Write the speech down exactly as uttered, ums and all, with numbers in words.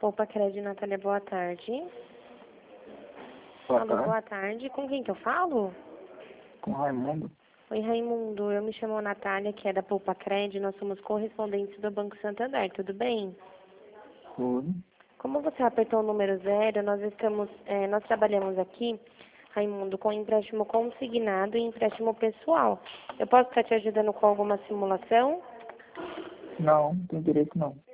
Opa, Crédito, Natália, boa tarde. Boa Alô, tarde. boa tarde. Com quem que eu falo? Com Raimundo. Oi, Raimundo. Eu me chamo Natália, que é da Poupa Cred. Nós somos correspondentes do Banco Santander. Tudo bem? Tudo. Como você apertou o número zero, nós estamos, é, nós trabalhamos aqui, Raimundo, com empréstimo consignado e empréstimo pessoal. Eu posso estar te ajudando com alguma simulação? Não, não tem direito não.